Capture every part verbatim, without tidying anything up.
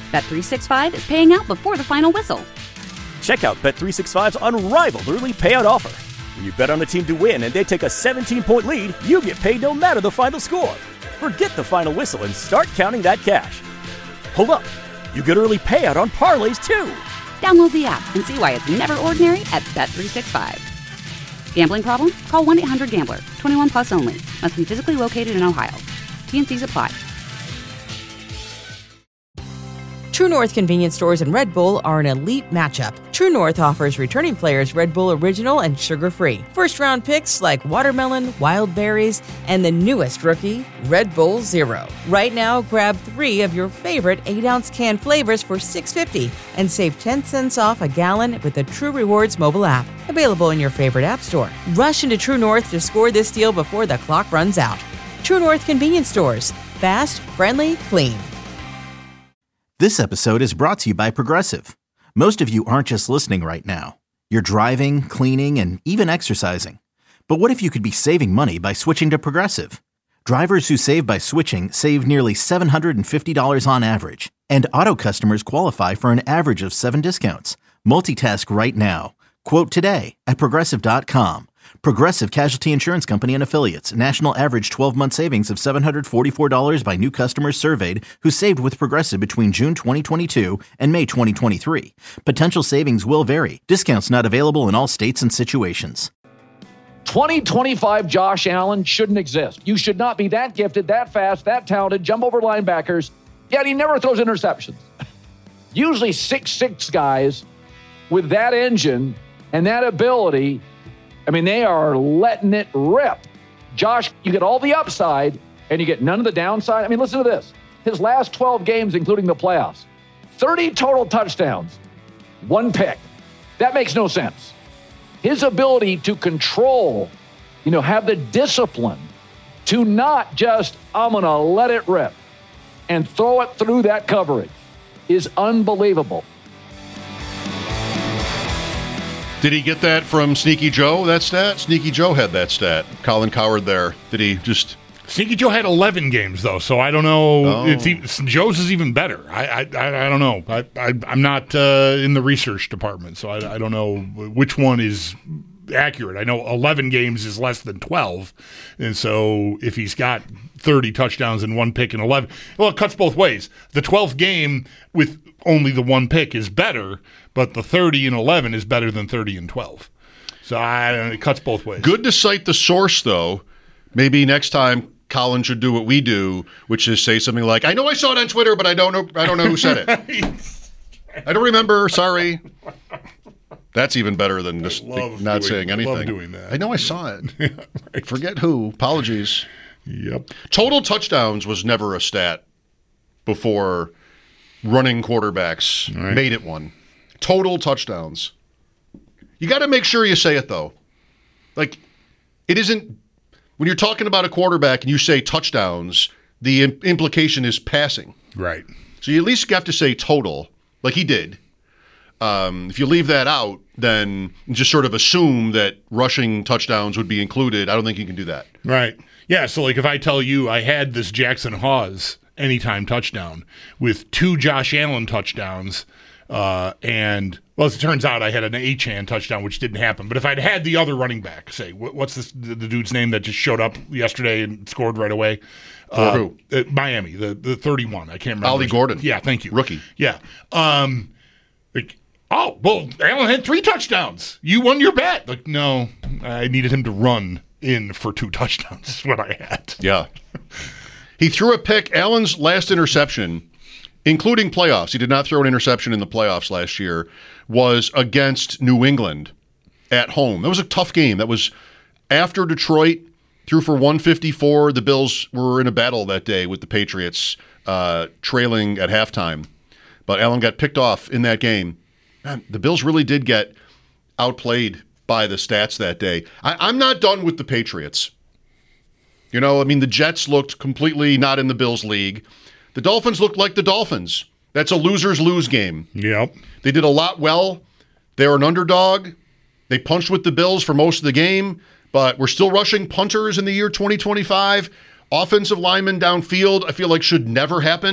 Bet three sixty-five is paying out before the final whistle. Check out Bet three sixty-five's unrivaled early payout offer. When you bet on a team to win and they take a seventeen-point lead, you get paid no matter the final score. Forget the final whistle and start counting that cash. Hold up. You get early payout on parlays, too. Download the app and see why it's never ordinary at Bet three sixty-five. Gambling problem? Call one eight hundred gambler. twenty-one plus only. Must be physically located in Ohio. T N Cs apply. True North convenience stores and Red Bull are an elite matchup. True North offers returning players Red Bull Original and sugar-free. First-round picks like watermelon, wild berries, and the newest rookie, Red Bull Zero. Right now, grab three of your favorite eight-ounce can flavors for six dollars and fifty cents and save ten cents off a gallon with the True Rewards mobile app. Available in your favorite app store. Rush into True North to score this deal before the clock runs out. True North convenience stores. Fast, friendly, clean. This episode is brought to you by Progressive. Most of you aren't just listening right now. You're driving, cleaning, and even exercising. But what if you could be saving money by switching to Progressive? Drivers who save by switching save nearly seven hundred fifty dollars on average. And auto customers qualify for an average of seven discounts. Multitask right now. Quote today at Progressive dot com. Progressive Casualty Insurance Company and Affiliates. National average twelve-month savings of seven hundred forty-four dollars by new customers surveyed who saved with Progressive between June twenty twenty-two and May twenty twenty-three. Potential savings will vary. Discounts not available in all states and situations. twenty twenty-five Josh Allen shouldn't exist. You should not be that gifted, that fast, that talented, jump over linebackers, yet he never throws interceptions. Usually six six guys with that engine and that ability, I mean, they are letting it rip. Josh, you get all the upside and you get none of the downside. I mean, listen to this. His last twelve games, including the playoffs, thirty total touchdowns, one pick. That makes no sense. His ability to control, you know, have the discipline to not just, I'm going to let it rip and throw it through that coverage is unbelievable. Did he get that from Sneaky Joe, that stat? Sneaky Joe had that stat. Colin Cowherd there. Did he just... Sneaky Joe had eleven games, though, so I don't know. Oh. It's even, Joe's is even better. I I, I, I don't know. I, I, I'm not uh, in the research department, so I, I don't know which one is accurate. I know eleven games is less than twelve, and so if he's got thirty touchdowns and one pick and eleven, well, it cuts both ways. The twelfth game with only the one pick is better, but the thirty and eleven is better than thirty and twelve. So I don't know, it cuts both ways. Good to cite the source, though. Maybe next time Colin should do what we do, which is say something like, I know I saw it on Twitter, but I don't know I don't know who said it. I don't remember, sorry. That's even better than just not doing, saying anything. Love doing that. I know I saw it. Right. Forget who. Apologies. Yep. Total touchdowns was never a stat before running quarterbacks right. made it one. Total touchdowns. You got to make sure you say it, though. Like, it isn't... When you're talking about a quarterback and you say touchdowns, the im- implication is passing. Right. So you at least have to say total, like he did. Um, if you leave that out, then just sort of assume that rushing touchdowns would be included. I don't think you can do that. Right. Yeah, so like if I tell you I had this Jackson Hawes anytime touchdown with two Josh Allen touchdowns, uh, and, well, as it turns out, I had an Achane touchdown, which didn't happen. But if I'd had the other running back, say, what's this, the, the dude's name that just showed up yesterday and scored right away? For uh, who? Uh, Miami, the, the thirty-one. I can't remember. Ollie Gordon. Yeah, thank you. Rookie. Yeah. Um, like, oh, well, Allen had three touchdowns. You won your bet. Like, no, I needed him to run in for two touchdowns is what I had. Yeah. He threw a pick. Allen's last interception, including playoffs, he did not throw an interception in the playoffs last year, was against New England at home. That was a tough game. That was after Detroit threw for one fifty-four. The Bills were in a battle that day with the Patriots, uh, trailing at halftime. But Allen got picked off in that game. Man, the Bills really did get outplayed by the stats that day. I, I'm not done with the Patriots. You know, I mean, the Jets looked completely not in the Bills' league. The Dolphins looked like the Dolphins. That's a losers lose game. Yep. They did a lot well. They're an underdog. They punched with the Bills for most of the game, but we're still rushing punters in the year twenty twenty-five. Offensive linemen downfield, I feel like should never happen.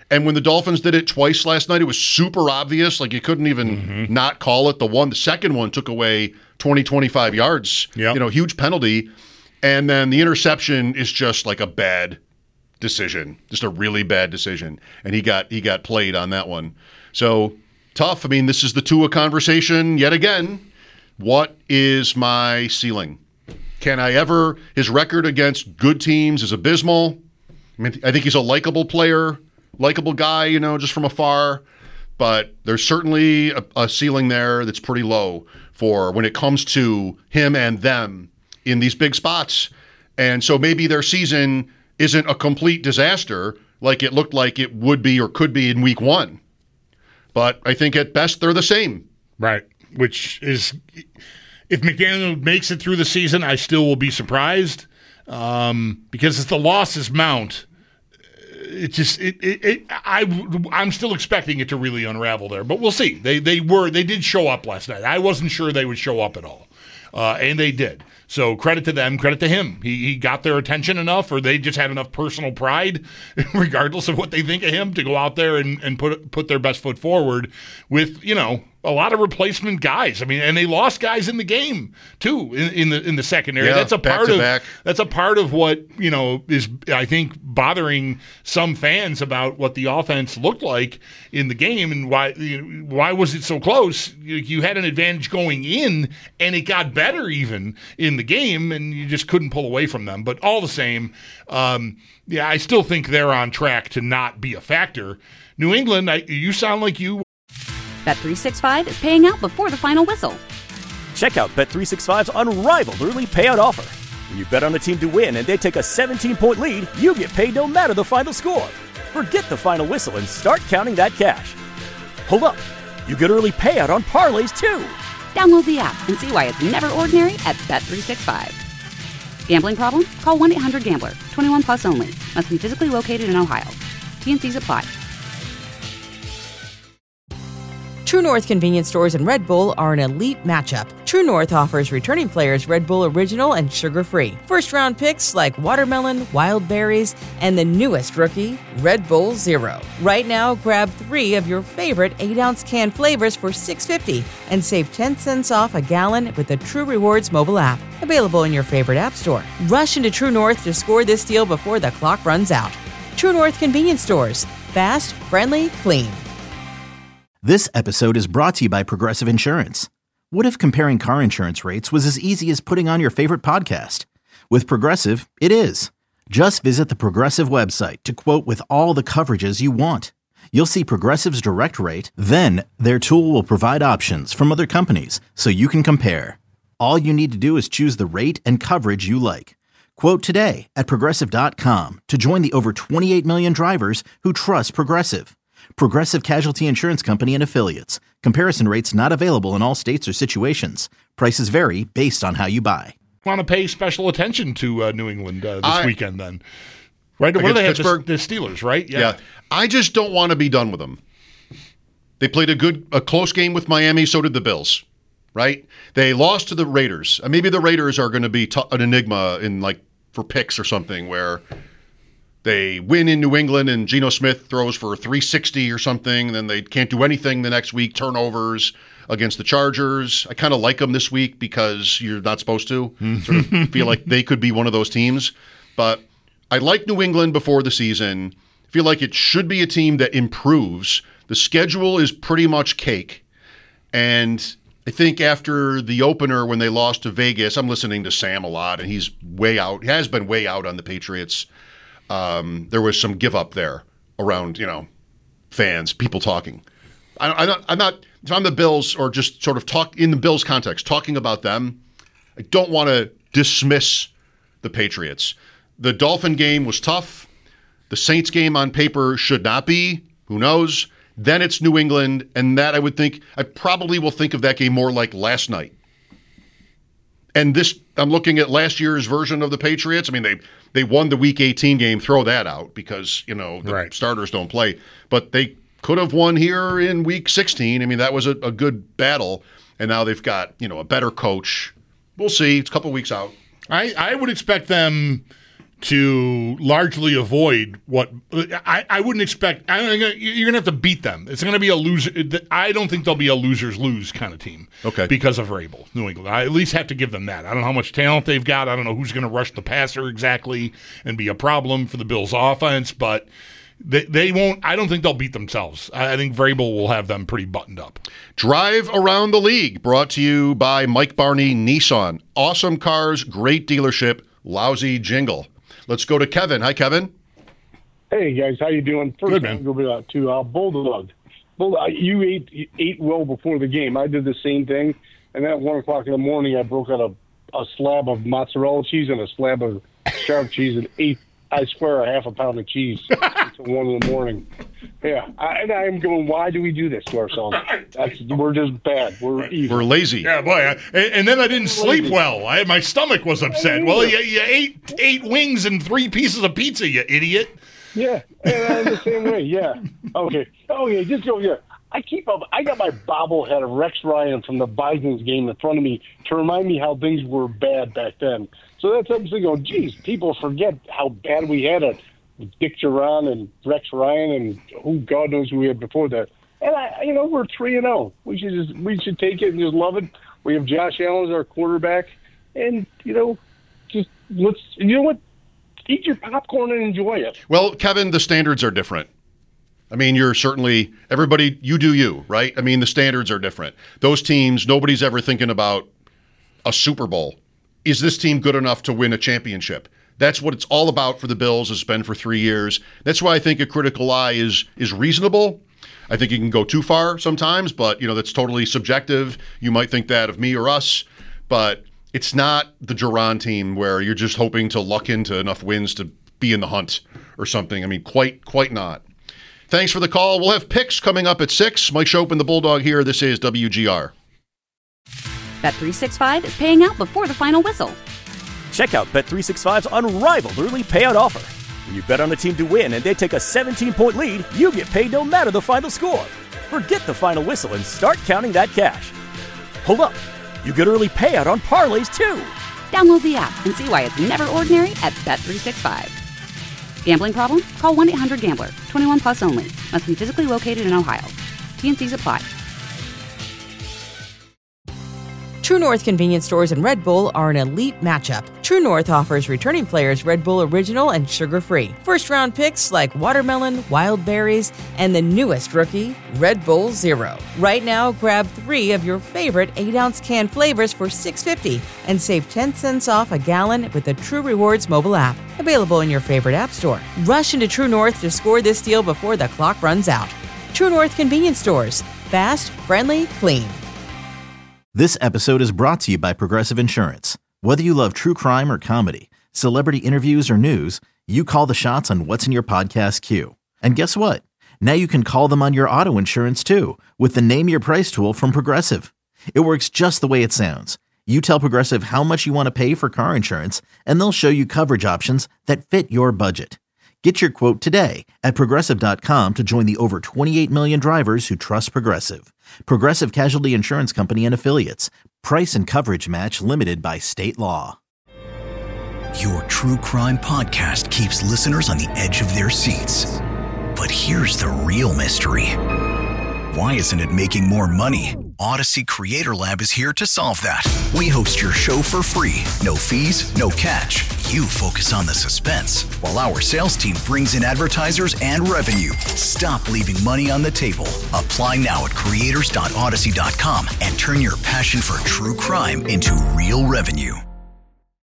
And when the Dolphins did it twice last night, it was super obvious. Like you couldn't even mm-hmm. not call it. The one, the second one took away twenty, twenty-five yards. Yep. You know, huge penalty. And then the interception is just like a bad decision, just a really bad decision. And he got he got played on that one. So tough. I mean, this is the Tua conversation yet again. What is my ceiling? Can I ever? His record against good teams is abysmal. I mean, I think he's a likable player, likable guy, you know, just from afar. But there's certainly a, a ceiling there that's pretty low for when it comes to him and them in these big spots. And so maybe their season isn't a complete disaster like it looked like it would be or could be in week one. But I think at best they're the same. Right, which is, if McDaniel makes it through the season, I still will be surprised um, because as the losses mount, it just it, it, it I I'm still expecting it to really unravel there, but we'll see. They they were they did show up last night. I wasn't sure they would show up at all, uh, and they did. So credit to them, credit to him. He he got their attention enough, or they just had enough personal pride, regardless of what they think of him, to go out there and, and put put their best foot forward with, you know, a lot of replacement guys. I mean, and they lost guys in the game too in, in the in the secondary. Yeah, that's a part of back. that's a part of what, you know, is I think bothering some fans about what the offense looked like in the game and why you know, why was it so close? You, you had an advantage going in, and it got better even in the game, and you just couldn't pull away from them. But all the same, um, yeah, I still think they're on track to not be a factor. New England, I, you sound like you. Bet three sixty-five is paying out before the final whistle. Check out Bet three sixty-five's unrivaled early payout offer. When you bet on a team to win and they take a seventeen-point lead, you get paid no matter the final score. Forget the final whistle and start counting that cash. Hold up. You get early payout on parlays, too. Download the app and see why it's never ordinary at Bet three sixty-five. Gambling problem? Call one eight hundred gambler. twenty-one plus only. Must be physically located in Ohio. T N Cs apply. True North convenience stores and Red Bull are an elite matchup. True North offers returning players Red Bull Original and sugar-free. First-round picks like watermelon, wild berries, and the newest rookie, Red Bull Zero. Right now, grab three of your favorite eight-ounce can flavors for six dollars and fifty cents and save ten cents off a gallon with the True Rewards mobile app. Available in your favorite app store. Rush into True North to score this deal before the clock runs out. True North convenience stores. Fast, friendly, clean. This episode is brought to you by Progressive Insurance. What if comparing car insurance rates was as easy as putting on your favorite podcast? With Progressive, it is. Just visit the Progressive website to quote with all the coverages you want. You'll see Progressive's direct rate, then their tool will provide options from other companies so you can compare. All you need to do is choose the rate and coverage you like. Quote today at Progressive dot com to join the over twenty-eight million drivers who trust Progressive. Progressive Casualty Insurance Company and Affiliates. Comparison rates not available in all states or situations. Prices vary based on how you buy. Want to pay special attention to uh, New England uh, this I, weekend then. Right? What do they have? The, the Steelers, right? Yeah. yeah. I just don't want to be done with them. They played a good, a close game with Miami, so did the Bills, right? They lost to the Raiders. Uh, maybe the Raiders are going to be t- an enigma in like for picks or something where they win in New England and Geno Smith throws for three sixty or something, and then they can't do anything the next week, turnovers against the Chargers. I kind of like them this week because you're not supposed to. Sort of feel like they could be one of those teams. But I like New England before the season. I feel like it should be a team that improves. The schedule is pretty much cake. And I think after the opener when they lost to Vegas, I'm listening to Sam a lot, and he's way out. He has been way out on the Patriots. Um, there was some give up there around, you know, fans, people talking. I, I'm not, I'm not, if I'm the Bills or just sort of talk in the Bills context, talking about them, I don't want to dismiss the Patriots. The Dolphin game was tough. The Saints game on paper should not be. Who knows? Then it's New England, and that I would think, I probably will think of that game more like last night. And this, I'm looking at last year's version of the Patriots. I mean, they they won the Week eighteen game. Throw that out because, you know, the right. starters don't play. But they could have won here in Week sixteen. I mean, that was a, a good battle. And now they've got, you know, a better coach. We'll see. It's a couple weeks out. I, I would expect them to largely avoid what I, I wouldn't expect. I don't, you're going to have to beat them. It's going to be a loser. I don't think they'll be a losers lose kind of team. Okay. Because of Vrabel, New England. I at least have to give them that. I don't know how much talent they've got. I don't know who's going to rush the passer exactly and be a problem for the Bills' offense, but they, they won't. I don't think they'll beat themselves. I think Vrabel will have them pretty buttoned up. Drive Around the League, brought to you by Mike Barney Nissan. Awesome cars, great dealership, lousy jingle. Let's go to Kevin. Hi, Kevin. Hey, guys. How you doing? First, Good, man. I'm going to to uh, Bulldog. Bulldog. You ate you ate well before the game. I did the same thing. And then at one o'clock in the morning, I broke out a, a slab of mozzarella cheese and a slab of sharp cheese and ate, I swear, a half a pound of cheese until one in the morning. Yeah. I, and I'm going, why do we do this to ourselves? That's, we're just bad. We're evil. We're lazy. Yeah, boy. I, and, and then I didn't sleep well. I, my stomach was upset. Well, you, you ate eight wings and three pieces of pizza, you idiot. Yeah, and I'm the same way. Yeah. Okay. Okay, just go here. I keep up. I got my bobblehead of Rex Ryan from the Vikings game in front of me to remind me how things were bad back then. So that's I'm going, geez, people forget how bad we had it. Dick Duran and Rex Ryan and who God knows who we had before that. And I, you know, we're three and zero. We should just we should take it and just love it. We have Josh Allen as our quarterback, and you know, just let's you know what, eat your popcorn and enjoy it. Well, Kevin, the standards are different. I mean, you're certainly everybody. You do you, right? I mean, the standards are different. Those teams, nobody's ever thinking about a Super Bowl. Is this team good enough to win a championship? That's what it's all about for the Bills. It's been for three years. That's why I think a critical eye is is reasonable. I think you can go too far sometimes, but you know that's totally subjective. You might think that of me or us, but it's not the Duran team where you're just hoping to luck into enough wins to be in the hunt or something. I mean, quite quite not. Thanks for the call. We'll have picks coming up at six. Mike Schopp and the Bulldog here. This is W G R. Bet three sixty-five is paying out before the final whistle. Check out Bet three sixty-five's unrivaled early payout offer. When you bet on a team to win and they take a seventeen-point lead, you get paid no matter the final score. Forget the final whistle and start counting that cash. Hold up. You get early payout on parlays, too. Download the app and see why it's never ordinary at Bet three sixty-five. Gambling problem? Call one eight hundred gambler. twenty-one plus only. Must be physically located in Ohio. T N Cs apply. True North convenience stores and Red Bull are an elite matchup. True North offers returning players Red Bull Original and sugar-free. First-round picks like watermelon, wild berries, and the newest rookie, Red Bull Zero. Right now, grab three of your favorite eight-ounce can flavors for six dollars and fifty cents and save ten cents off a gallon with the True Rewards mobile app. Available in your favorite app store. Rush into True North to score this deal before the clock runs out. True North convenience stores. Fast, friendly, clean. This episode is brought to you by Progressive Insurance. Whether you love true crime or comedy, celebrity interviews or news, you call the shots on what's in your podcast queue. And guess what? Now you can call them on your auto insurance too with the Name Your Price tool from Progressive. It works just the way it sounds. You tell Progressive how much you want to pay for car insurance, and they'll show you coverage options that fit your budget. Get your quote today at Progressive dot com to join the over twenty-eight million drivers who trust Progressive. Progressive Casualty Insurance Company and Affiliates. Price and coverage match limited by state law. Your true crime podcast keeps listeners on the edge of their seats. But here's the real mystery. Why isn't it making more money? Odyssey Creator Lab is here to solve that. We host your show for free. No fees, no catch. You focus on the suspense, while our sales team brings in advertisers and revenue. Stop leaving money on the table. Apply now at creators dot odyssey dot com and turn your passion for true crime into real revenue.